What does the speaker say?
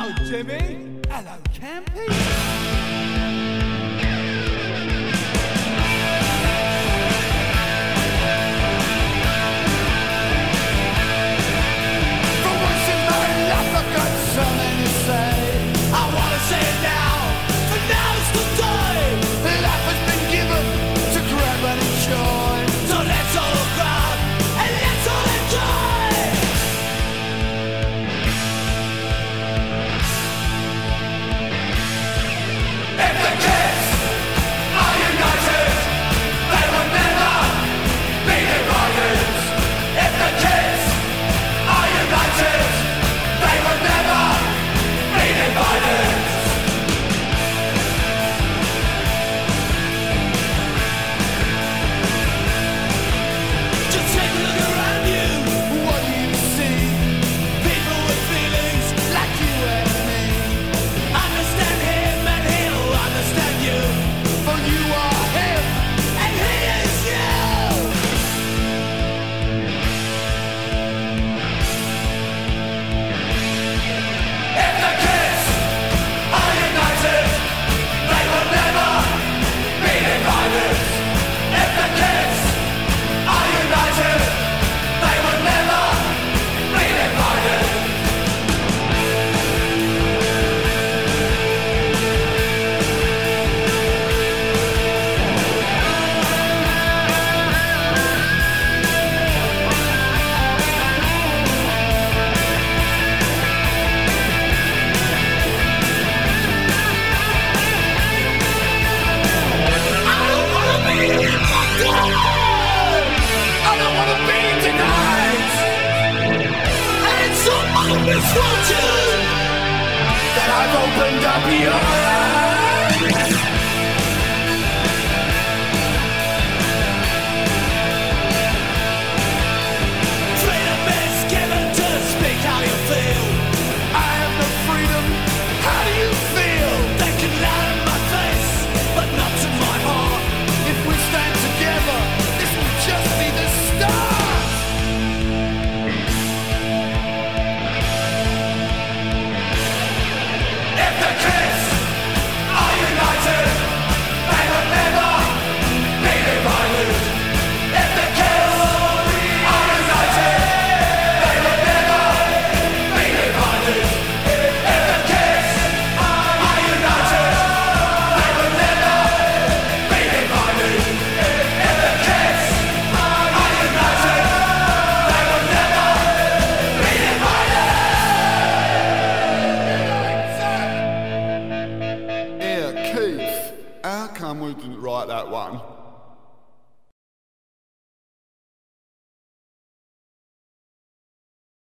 Hello, Jimmy. Hello, Campy. Misfortune that I've opened up your eyes. Freedom is given to speak how you feel. I have no freedom. How do you feel? They can lie in my face, but not to my heart. If we stand together, this will just be the start. How come we didn't write that one?